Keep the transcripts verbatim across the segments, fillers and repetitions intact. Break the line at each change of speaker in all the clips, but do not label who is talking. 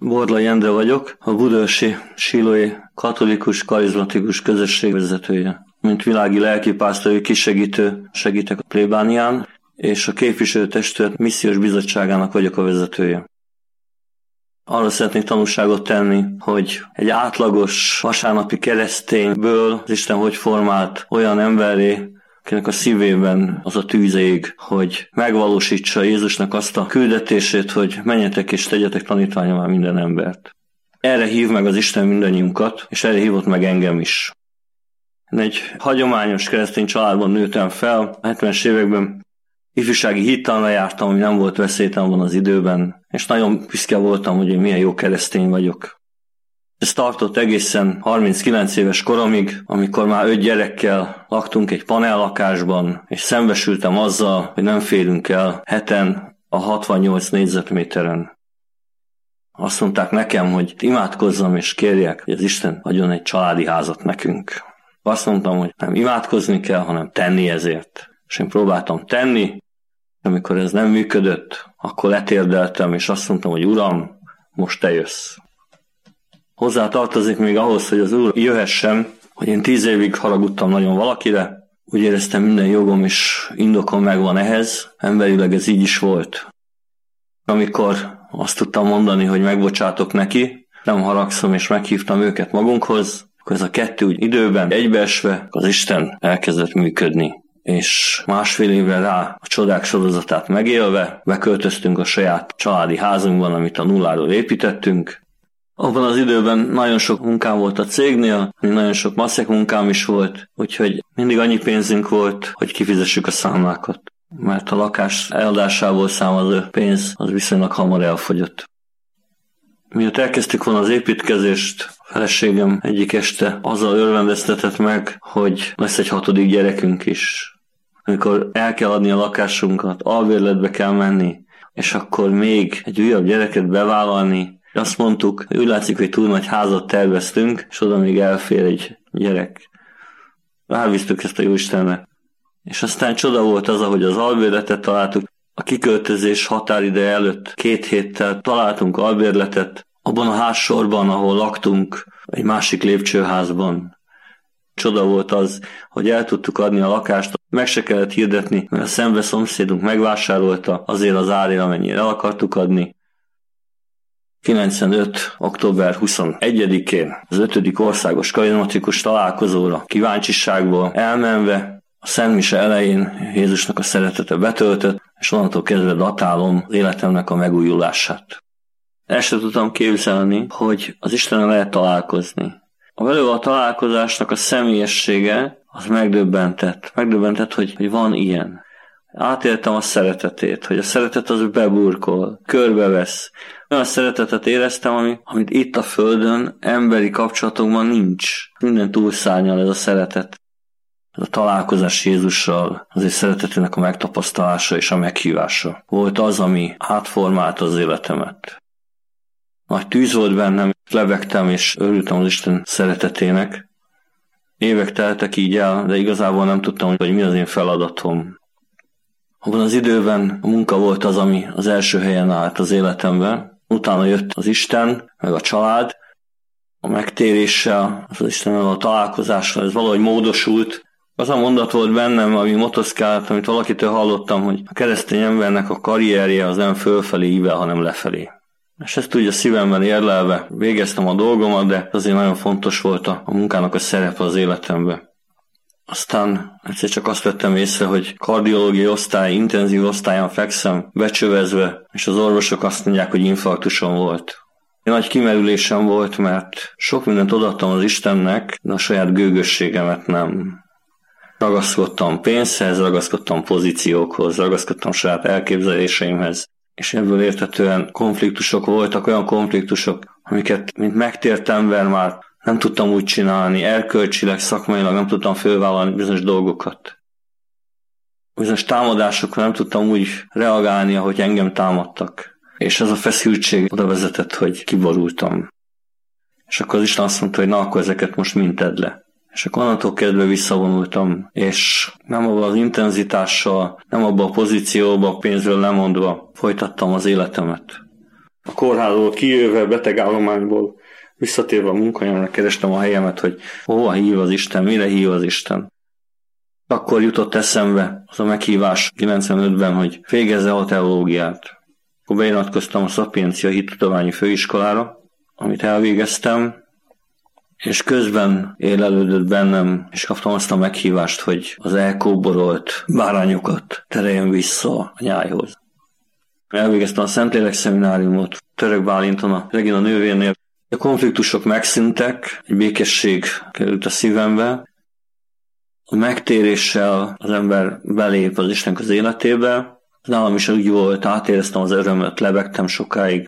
Borlai Endre vagyok, a budaörsi sílói katolikus karizmatikus közösség vezetője. Mint világi lelkipásztori kisegítő segítek a plébánián, és a képviselőtestület missziós bizottságának vagyok a vezetője. Arra szeretnék tanúságot tenni, hogy egy átlagos vasárnapi keresztényből az Isten hogy formált olyan emberré, akinek a szívében az a tűz ég, hogy megvalósítsa Jézusnak azt a küldetését, hogy menjetek és tegyetek tanítványommá minden embert. Erre hív meg az Isten mindannyiunkat, és erre hívott meg engem is. Én egy hagyományos keresztény családban nőttem fel, a hetvenes években ifjúsági hittanra jártam, ami nem volt veszélytelen az időben, és nagyon büszke voltam, hogy én milyen jó keresztény vagyok. Ez tartott egészen harminckilenc éves koromig, amikor már öt gyerekkel laktunk egy panellakásban, és szembesültem azzal, hogy nem férünk el heten a hatvannyolc négyzetméteren. Azt mondták nekem, hogy imádkozzam és kérjek, hogy az Isten adjon egy családi házat nekünk. Azt mondtam, hogy nem imádkozni kell, hanem tenni ezért. És én próbáltam tenni, amikor ez nem működött, akkor letérdeltem, és azt mondtam, hogy Uram, most te jössz. Hozzá tartozik még ahhoz, hogy az Úr jöhessen, hogy én tíz évig haragudtam nagyon valakire, úgy éreztem, minden jogom és indokom megvan ehhez, emberileg ez így is volt. Amikor azt tudtam mondani, hogy megbocsátok neki, nem haragszom és meghívtam őket magunkhoz, akkor ez a kettő úgy időben egybeesve az Isten elkezdett működni. És másfél évvel rá a csodák sorozatát megélve beköltöztünk a saját családi házunkban, amit a nulláról építettünk. Abban az időben nagyon sok munkám volt a cégnél, nagyon sok maszek munkám is volt, úgyhogy mindig annyi pénzünk volt, hogy kifizessük a számlákat. Mert a lakás eladásából származó pénz az viszonylag hamar elfogyott. Miatt elkezdtük volna az építkezést, a feleségem egyik este azzal örvendeztetett meg, hogy lesz egy hatodik gyerekünk is. Amikor el kell adni a lakásunkat, albérletbe kell menni, és akkor még egy újabb gyereket bevállalni, azt mondtuk, hogy úgy látszik, hogy túl nagy házat terveztünk, és oda még elfér egy gyerek. Rábíztuk ezt a Jóistenre. És aztán csoda volt az, ahogy az albérletet találtuk. A kiköltözés határideje előtt két héttel találtunk albérletet, abban a házsorban, ahol laktunk, egy másik lépcsőházban. Csoda volt az, hogy el tudtuk adni a lakást, meg se kellett hirdetni, mert a szembe szomszédunk megvásárolta azért az árért, amennyire el akartuk adni. kilencvenöt október huszonegyedikén az ötödik országos karizmatikus találkozóra kíváncsiságból elmenve a Szent Mise elején Jézusnak a szeretete betöltött, és onnantól kezdve datálom az életemnek a megújulását. El sem tudtam képzelni, hogy az Istennel lehet találkozni. A vele a találkozásnak a személyessége az megdöbbentett. Megdöbbentett, hogy, hogy van ilyen. Átéltem a szeretetét, hogy a szeretet az beburkol, körbevesz. Olyan szeretetet éreztem, ami, amit itt a Földön emberi kapcsolatokban nincs. Minden túlszárnyal ez a szeretet. Ez a találkozás Jézussal, az ő szeretetének a megtapasztalása és a meghívása volt az, ami átformálta az életemet. Nagy tűz volt bennem, lebegtem és örültem az Isten szeretetének. Évek teltek így el, de igazából nem tudtam, hogy mi az én feladatom. Abban az időben a munka volt az, ami az első helyen állt az életemben. Utána jött az Isten, meg a család. A megtéréssel, az Istennel a találkozással ez valahogy módosult. Az a mondat volt bennem, ami motoszkált, amit valakitől hallottam, hogy a keresztény embernek a karrierje az nem fölfelé ível, hanem lefelé. És ezt úgy a szívemben érlelve végeztem a dolgomat, de azért nagyon fontos volt a munkának a szerepe az életemben. Aztán egyszer csak azt vettem észre, hogy kardiológiai osztály, intenzív osztályon fekszem, becsövezve, és az orvosok azt mondják, hogy infarktusom volt. Nagy kimerülésem volt, mert sok mindent odaadtam az Istennek, de a saját gőgösségemet nem. Ragaszkodtam pénzhez, ragaszkodtam pozíciókhoz, ragaszkodtam saját elképzeléseimhez, és ebből értetően konfliktusok voltak, olyan konfliktusok, amiket, mint megtért ember már nem tudtam úgy csinálni, erkölcsileg, szakmailag nem tudtam fölvállalni bizonyos dolgokat. Bizonyos támadásokra nem tudtam úgy reagálni, ahogy engem támadtak. És ez a feszültség oda vezetett, hogy kiborultam. És akkor az Isten azt mondta, hogy na, akkor ezeket most mind tedd le. És akkor onnantól kezdve visszavonultam, és nem abban az intenzitással, nem abban a pozícióban, pénzről lemondva folytattam az életemet. a kórházból kijöve, betegállományból visszatérve a munkahelyemre kerestem a helyemet, hogy hova hív az Isten, mire hív az Isten. Akkor jutott eszembe az a meghívás kilencvenötben, hogy végezze a teológiát. Akkor beiratkoztam a Szapiencia Hittudományi Főiskolára, amit elvégeztem, és közben élelődött bennem, és kaptam azt a meghívást, hogy az elkóborolt bárányokat tereljem vissza a nyájhoz. Elvégeztem a Szentlélek szemináriumot Török Bálinton, a Regina nővérnél. A konfliktusok megszűntek, egy békesség került a szívembe. A megtéréssel az ember belép az Istennek az életébe. Nálam is úgy volt, átéreztem az örömöt, lebegtem sokáig.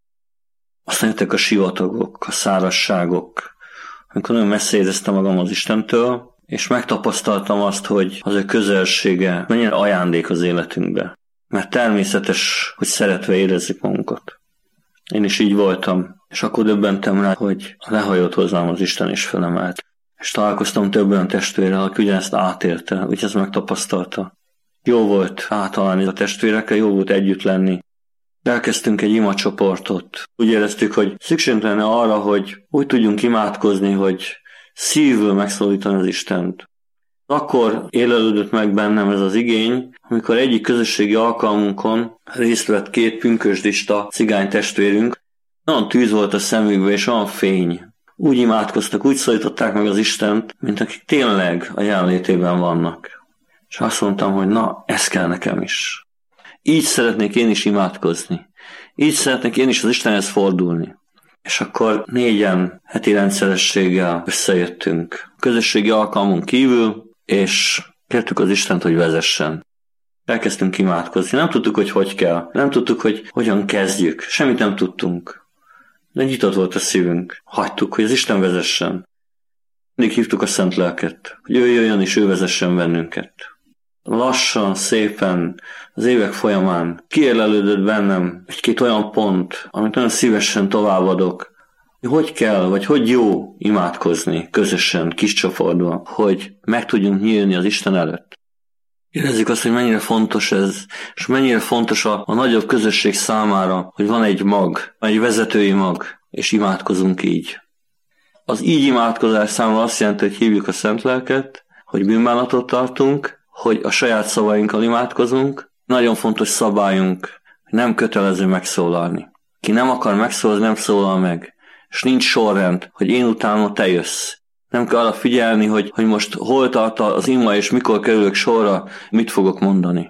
Aztán jöttek a sivatagok, a szárazságok, amikor nagyon messze éreztem magam az Istentől, és megtapasztaltam azt, hogy az ő közelsége mennyire ajándék az életünkbe. Mert természetes, hogy szeretve érezzük magunkat. Én is így voltam, és akkor döbbentem rá, hogy lehajolt hozzám az Isten és felemelt. És találkoztam több olyan testvérrel, aki ugyanezt átélte, úgy ezt megtapasztalta. Jó volt általán a testvérekkel, jó volt együtt lenni. Elkezdtünk egy imacsoportot. Úgy éreztük, hogy szükségünk lenne arra, hogy úgy tudjunk imádkozni, hogy szívből megszólítani az Istent. Akkor élelődött meg bennem ez az igény, amikor egyik közösségi alkalmunkon részt vett két pünkösdista cigány testvérünk. Olyan tűz volt a szemükben, és olyan fény. Úgy imádkoztak, úgy szólították meg az Istent, mint akik tényleg a jelenlétében vannak. És azt mondtam, hogy na, ez kell nekem is. Így szeretnék én is imádkozni. Így szeretnék én is az Istenhez fordulni. És akkor négyen heti rendszerességgel összejöttünk a közösségi alkalmon kívül, és kértük az Istent, hogy vezessen. Elkezdtünk imádkozni. Nem tudtuk, hogy hogy kell. Nem tudtuk, hogy hogyan kezdjük. Semmit nem tudtunk. De nyitott volt a szívünk. Hagytuk, hogy az Isten vezessen. Mindig hívtuk a Szent Lelket, hogy ő jöjjön és ő vezessen bennünket. Lassan, szépen, az évek folyamán kiélelődött bennem egy-két olyan pont, amit nagyon szívesen továbbadok, hogy kell, vagy hogy jó imádkozni közösen, kis csoportban, hogy meg tudjunk nyílni az Isten előtt. Érezzük azt, hogy mennyire fontos ez, és mennyire fontos a, a nagyobb közösség számára, hogy van egy mag, egy vezetői mag, és imádkozunk így. Az így imádkozás számomra azt jelenti, hogy hívjuk a Szent Lelket, hogy bűnbánatot tartunk, hogy a saját szavainkkal imádkozunk. Nagyon fontos szabályunk, hogy nem kötelező megszólalni. Ki nem akar megszólalni, nem szólal meg. És nincs sorrend, hogy én utána te jössz. Nem kell arra figyelni, hogy, hogy most hol tart az ima, és mikor kerülök sorra, mit fogok mondani.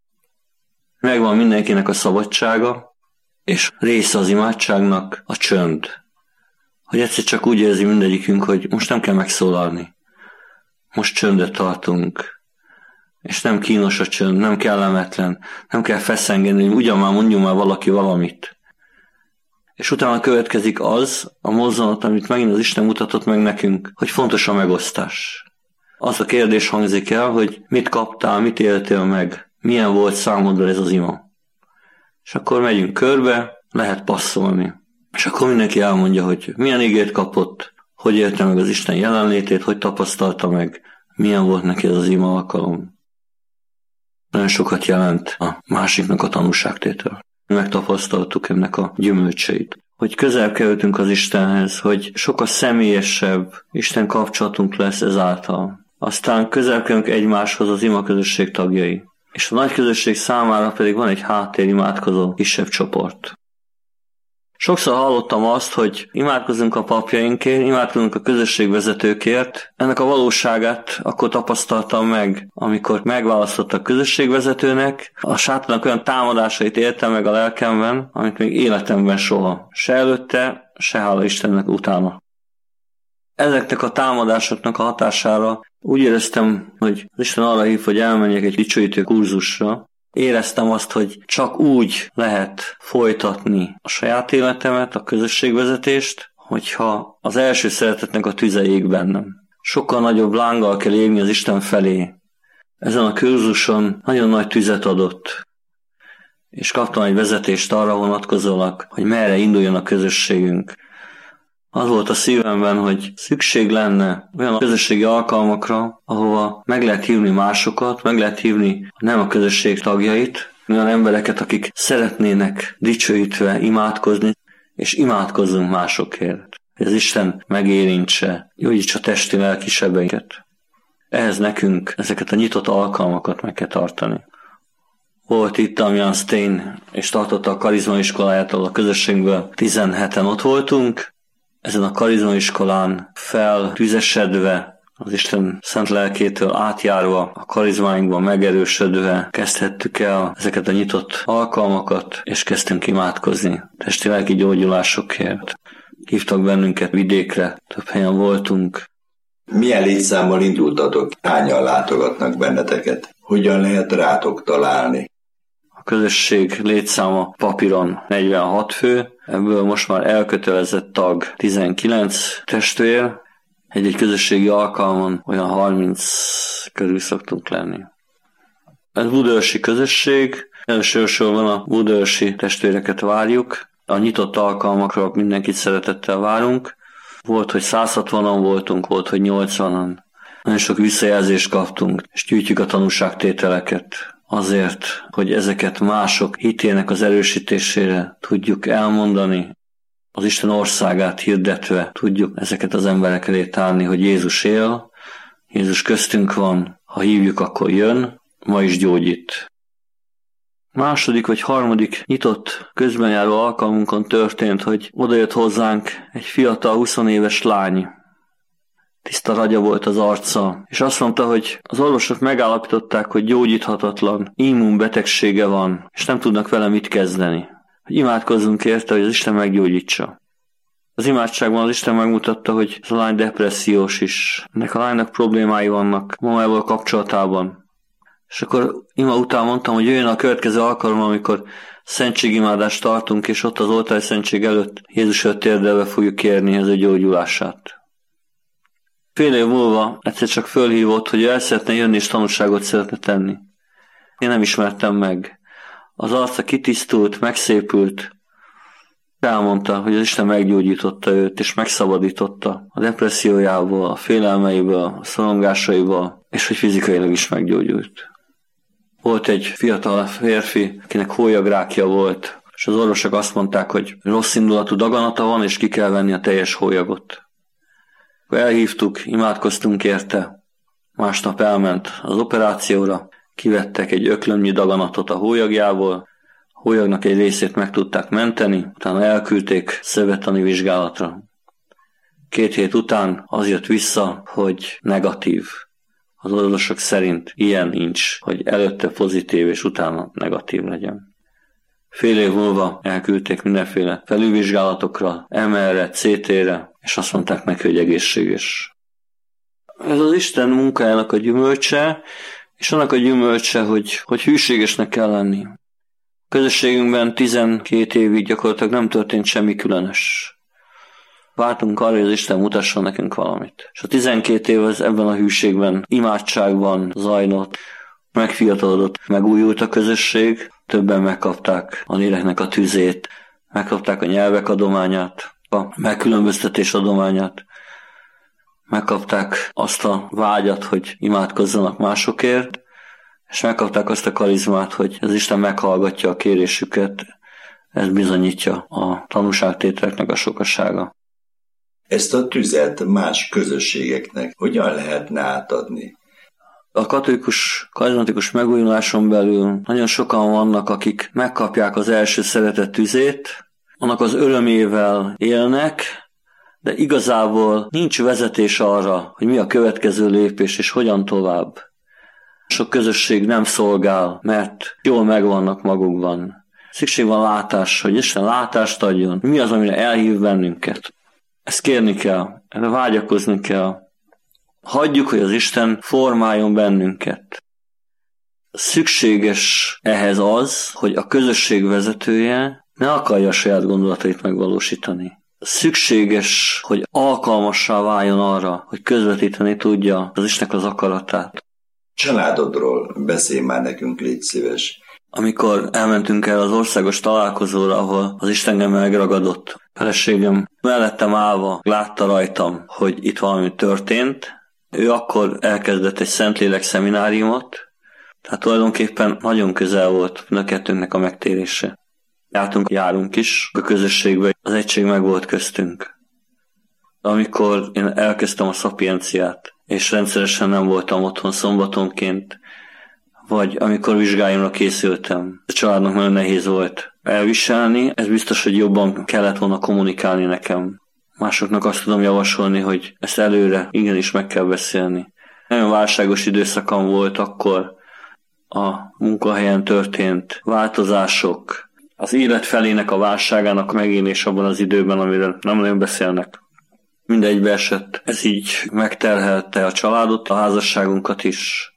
Megvan mindenkinek a szabadsága, és része az imádságnak a csönd. Hogy egyszer csak úgy érzi mindegyikünk, hogy most nem kell megszólalni. Most csöndet tartunk. És nem kínos a csönd, nem kellemetlen, nem kell feszengeni, hogy ugyan már mondjon már valaki valamit. És utána következik az, a mozzanat, amit megint az Isten mutatott meg nekünk, hogy fontos a megosztás. Az a kérdés hangzik el, hogy mit kaptál, mit éltél meg, milyen volt számodra ez az ima. És akkor megyünk körbe, lehet passzolni. És akkor mindenki elmondja, hogy milyen igét kapott, hogy élte meg az Isten jelenlétét, hogy tapasztalta meg, milyen volt neki ez az ima alkalom. Nagyon sokat jelent a másiknak a tanúságtétel. Megtapasztaltuk ennek a gyümölcseit. Hogy közel kerültünk az Istenhez, hogy sokkal személyesebb Isten kapcsolatunk lesz ezáltal. Aztán közel kerülünk egymáshoz az ima közösség tagjai. És a nagy közösség számára pedig van egy háttérimádkozó kisebb csoport. Sokszor hallottam azt, hogy imádkozunk a papjainkért, imádkozunk a közösségvezetőkért. Ennek a valóságát akkor tapasztaltam meg, amikor megválasztottak közösségvezetőnek. A sátánnak olyan támadásait éltem meg a lelkemben, amit még életemben soha. Se előtte, se hála Istennek utána. Ezeknek a támadásoknak a hatására úgy éreztem, hogy az Isten arra hív, hogy elmenjek egy dicsőítő kurzusra. Éreztem azt, hogy csak úgy lehet folytatni a saját életemet, a közösségvezetést, hogyha az első szeretetnek a tüze ég bennem. Sokkal nagyobb lánggal kell égni az Isten felé. Ezen a kurzuson nagyon nagy tüzet adott, és kaptam egy vezetést arra vonatkozólag, hogy merre induljon a közösségünk. Az volt a szívemben, hogy szükség lenne olyan közösségi alkalmakra, ahova meg lehet hívni másokat, meg lehet hívni nem a közösség tagjait, olyan embereket, akik szeretnének dicsőítve imádkozni, és imádkozzunk másokért. Hogy az Isten megérintse, gyógyítsa testi, lelki sebeinket. Ehhez nekünk ezeket a nyitott alkalmakat meg kell tartani. Volt itt Damian Stein, és tartotta a karizmaiskolájától a közösségből. tizenheten ott voltunk. Ezen a karizmaiskolán feltüzesedve, az Isten szent lelkétől átjárva, a karizmáinkban megerősödve kezdhettük el ezeket a nyitott alkalmakat, és kezdtünk imádkozni testi-lelki gyógyulásokért. Hívtak bennünket vidékre, több helyen voltunk.
Milyen létszámmal indultatok? Hányan látogatnak benneteket? Hogyan lehet rátok találni?
A közösség létszáma papíron negyvenhat fő, ebből most már elkötelezett tag tizenkilenc testvér. Egy-egy közösségi alkalmon olyan harminc körül szoktunk lenni. Ez budaörsi közösség, elsősorban a budaörsi testvéreket várjuk. A nyitott alkalmakra mindenkit szeretettel várunk. Volt, hogy száz hatvanan voltunk, volt, hogy nyolcvanan. Nagyon sok visszajelzést kaptunk, és gyűjtjük a tanúságtételeket azért, hogy ezeket mások hitének az erősítésére tudjuk elmondani, az Isten országát hirdetve tudjuk ezeket az emberek elé tárni, hogy Jézus él, Jézus köztünk van, ha hívjuk, akkor jön, ma is gyógyít. Második vagy harmadik nyitott közbenjáró alkalmunkon történt, hogy odajött hozzánk egy fiatal huszonéves lány. Tiszta ragya volt az arca, és azt mondta, hogy az orvosok megállapították, hogy gyógyíthatatlan immunbetegsége van, és nem tudnak vele mit kezdeni. Hogy imádkozzunk érte, hogy az Isten meggyógyítsa. Az imádságban az Isten megmutatta, hogy ez a lány depressziós is. Ennek a lánynak problémái vannak mamával kapcsolatában. És akkor ima után mondtam, hogy jöjjön a következő alkalom, amikor szentségimádást tartunk, és ott az oltári szentség előtt Jézus előtt térdelve fogjuk kérni az ő gyógyulását. Fél év múlva egyszer csak fölhívott, hogy ő el szeretne jönni, és tanúságot szeretne tenni. Én nem ismertem meg. Az arca kitisztult, megszépült. Elmondta, hogy az Isten meggyógyította őt, és megszabadította a depressziójából, a félelmeiből, a szorongásaiból, és hogy fizikailag is meggyógyult. Volt egy fiatal férfi, akinek hólyagrákja volt, és az orvosok azt mondták, hogy rossz indulatú daganata van, és ki kell venni a teljes hólyagot. Elhívtuk, imádkoztunk érte, másnap elment az operációra, kivettek egy öklömnyi daganatot a hólyagjából, a hólyagnak egy részét meg tudták menteni, utána elküldték szövettani vizsgálatra. Két hét után az jött vissza, hogy negatív. Az orvosok szerint ilyen nincs, hogy előtte pozitív és utána negatív legyen. Fél év múlva elküldték mindenféle felülvizsgálatokra, em er-re, cé té-re, és azt mondták neki, hogy egészséges. Ez az Isten munkájának a gyümölcse, és annak a gyümölcse, hogy, hogy hűségesnek kell lenni. A közösségünkben tizenkét évig gyakorlatilag nem történt semmi különös. Vártunk arra, hogy az Isten mutasson nekünk valamit. És a tizenkét év az ebben a hűségben, imádságban zajlott, megfiatalodott, megújult a közösség, többen megkapták a léleknek a tüzét, megkapták a nyelvek adományát, a megkülönböztetés adományát, megkapták azt a vágyat, hogy imádkozzanak másokért, és megkapták azt a karizmát, hogy az Isten meghallgatja a kérésüket, ez bizonyítja a tanúságtételeknek a sokassága.
Ezt a tüzet más közösségeknek hogyan lehetne átadni?
A katolikus, karizmatikus megújuláson belül nagyon sokan vannak, akik megkapják az első szeretet tüzét, annak az örömével élnek, de igazából nincs vezetés arra, hogy mi a következő lépés és hogyan tovább. Sok közösség nem szolgál, mert jól megvannak magukban. Szükség van látásra, hogy Isten látást adjon, mi az, amire elhív bennünket. Ezt kérni kell, erre vágyakozni kell. Hagyjuk, hogy az Isten formáljon bennünket. Szükséges ehhez az, hogy a közösség vezetője ne akarja a saját gondolatait megvalósítani. Szükséges, hogy alkalmassá váljon arra, hogy közvetíteni tudja az Istennek az akaratát.
Családodról beszélj már nekünk, légy szíves.
Amikor elmentünk el az országos találkozóra, ahol az Isten engem megragadott, feleségem mellettem állva látta rajtam, hogy itt valami történt. Ő akkor elkezdett egy Szentlélek szemináriumot, Tehát tulajdonképpen nagyon közel volt a kettőnknek a megtérése. Jártunk, járunk is a közösségbe, az egység meg volt köztünk. Amikor én elkezdtem a szapienciát, és rendszeresen nem voltam otthon szombatonként, vagy amikor vizsgáimra készültem, a családnak nagyon nehéz volt elviselni, ez biztos, hogy jobban kellett volna kommunikálni nekem. Másoknak azt tudom javasolni, hogy ezt előre igenis meg kell beszélni. Nagyon válságos időszakam volt akkor, a munkahelyen történt változások, az élet felének a válságának megélés abban az időben, amiről nem nagyon beszélnek. Mindegybe esett. Ez így megterhelte a családot, a házasságunkat is.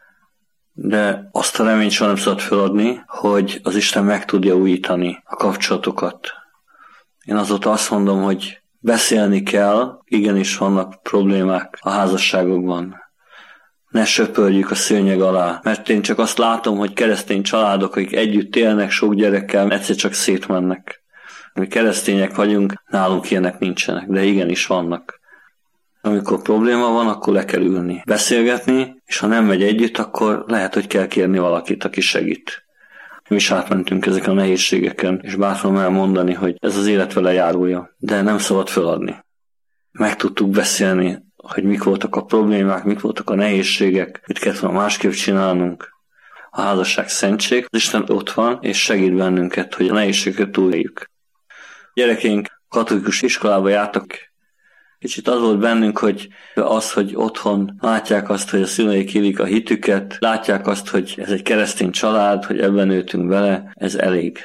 De azt a reményt soha nem szabad feladni, hogy az Isten meg tudja újítani a kapcsolatokat. Én azóta azt mondom, hogy beszélni kell, igenis vannak problémák a házasságokban. Ne söpörjük a szőnyeg alá, mert én csak azt látom, hogy keresztény családok, akik együtt élnek sok gyerekkel, egyszer csak szétmennek. Mi keresztények vagyunk, nálunk ilyenek nincsenek, de igenis vannak. Amikor probléma van, akkor le kell ülni, beszélgetni, és ha nem megy együtt, akkor lehet, hogy kell kérni valakit, aki segít. Mi is átmentünk ezeken a nehézségeken, és bátran elmondani, hogy ez az élet vele járója, de nem szabad feladni. Meg tudtuk beszélni, hogy mik voltak a problémák, mik voltak a nehézségek, mit kellett volna másképp csinálnunk. A házasság szentség, az Isten ott van, és segít bennünket, hogy a nehézségeket túléljük. Gyerekeink katolikus iskolába jártak. Kicsit az volt bennünk, hogy az, hogy otthon látják azt, hogy a szüleik élik a hitüket, látják azt, hogy ez egy keresztény család, hogy ebben nőttünk bele, ez elég.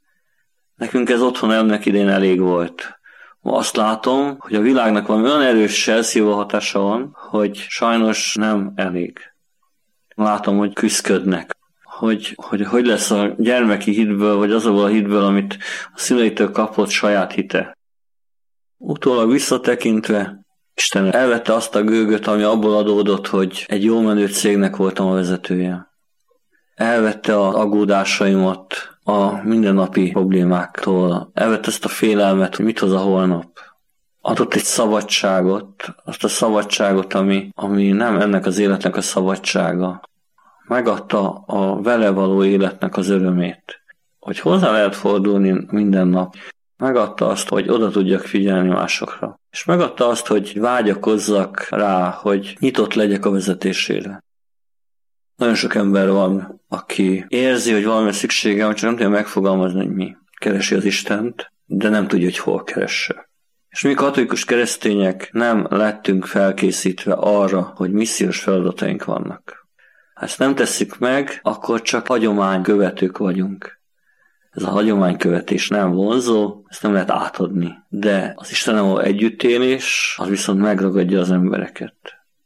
Nekünk ez otthon ennek idén elég volt. Ma azt látom, hogy a világnak valami olyan erős elszívó hatása van, hogy sajnos nem elég. Látom, hogy küszködnek. Hogy, hogy hogy lesz a gyermeki hitből, vagy azokból a hitből, amit a szüleitől kapott saját hite. Utólag visszatekintve, Isten elvette azt a gőgöt, ami abból adódott, hogy egy jó menő cégnek voltam a vezetője. Elvette az aggódásaimat a mindennapi problémáktól. Elvette ezt a félelmet, hogy mit hoz a holnap. Adott egy szabadságot, azt a szabadságot, ami, ami nem ennek az életnek a szabadsága. Megadta a vele való életnek az örömét, hogy hozzá lehet fordulni minden nap. Megadta azt, hogy oda tudjak figyelni másokra. És megadta azt, hogy vágyakozzak rá, hogy nyitott legyek a vezetésére. Nagyon sok ember van, aki érzi, hogy valami szüksége van, csak nem tudja megfogalmazni, hogy mi. Keresi az Istent, de nem tudja, hogy hol keresse. És mi katolikus keresztények nem lettünk felkészítve arra, hogy missziós feladataink vannak. Ha ezt nem tesszük meg, akkor csak hagyománykövetők vagyunk. Ez a hagyománykövetés nem vonzó, ezt nem lehet átadni. De az Istennel együttélés, az viszont megragadja az embereket.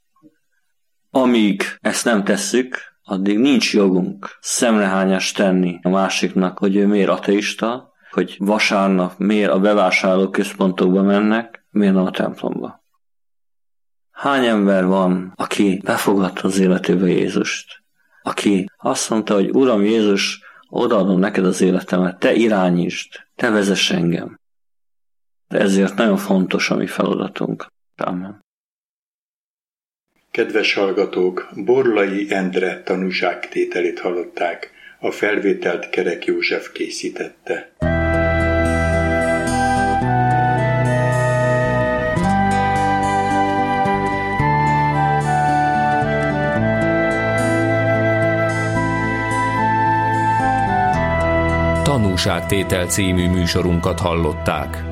Amíg ezt nem tesszük, addig nincs jogunk szemrehányást tenni a másiknak, hogy ő miért ateista, hogy vasárnap miért a bevásárló központokba mennek, miért nem a templomba. Hány ember van, aki befogadta az életébe Jézust? Aki azt mondta, hogy Uram Jézus, odaadom neked az életemet, te irányítsd, te vezess engem. De ezért nagyon fontos a mi feladatunk. Amen.
Kedves hallgatók, Borlai Endre tanúságtételét hallották, a felvételt Kerek József készítette.
Tanúságtétel című műsorunkat hallották.